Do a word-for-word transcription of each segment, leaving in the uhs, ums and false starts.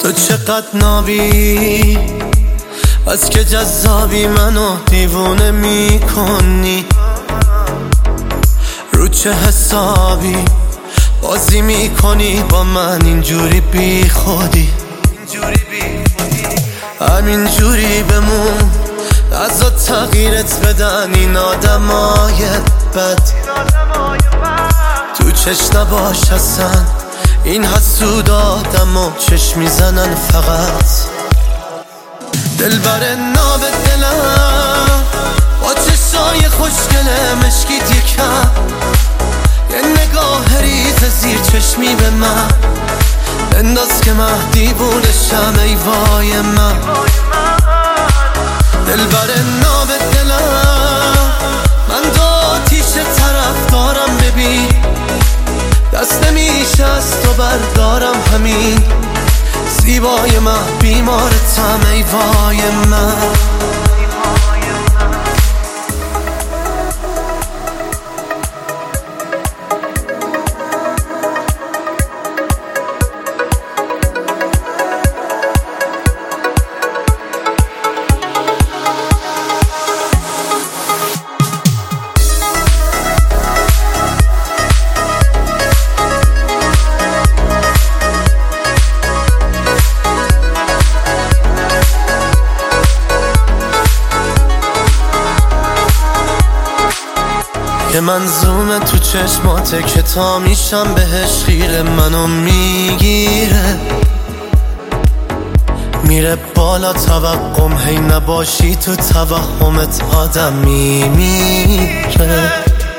تو چقدر نابی، از که جذابی منو دیوونه میکنی. رو چه حسابی بازی میکنی با من اینجوری بی خودی؟ همینجوری بمون، ازا تغییرت بدن این آدمای بد. تو چش نباش اصلا، این حسود آدم و چشم میزنن فقط. دلبر ناب دلم با چشای خوشگله مشکیت یکم، یه نگاه ریز زیر چشمی به من بنداز که من دیوونشم. ای وای من دلبر ناب دلم، من دو آتیش طرف دارم ببین، دست نمیشه از تو بردارم همین. زیبای من بیمارتم ای وای من. که منظومه تو چشماته که تا میشم بهش خیره، منو میگیره میره بالا توقم، هی نباشی تو توهمت آدم میمیره.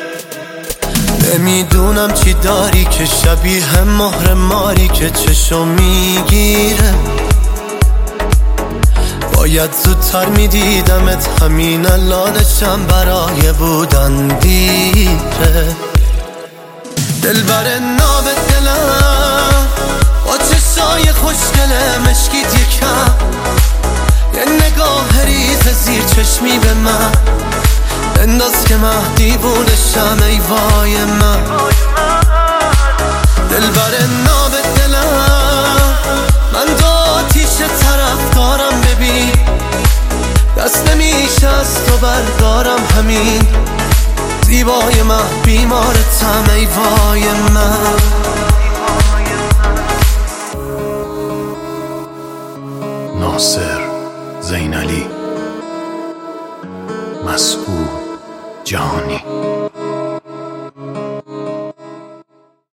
نمیدونم چی داری که شبیه مهر ماری که چشو میگیره. باید زودتر میدیدمت، همین الانشم برای بودن دیره. دلبر ناب دلم با چشای خوشگله مشکیت یکم، یه نگاه ریز زیر چشمی به من بنداز که من دیوونشم. ای وای من دلبر ناب دلم، من دو آتیش طرف دارم ببین، دست نمیشه از تو بردارم همین. زیبای من بیمارتم ای وای من. ناصر زینالی، مسعود جهانی.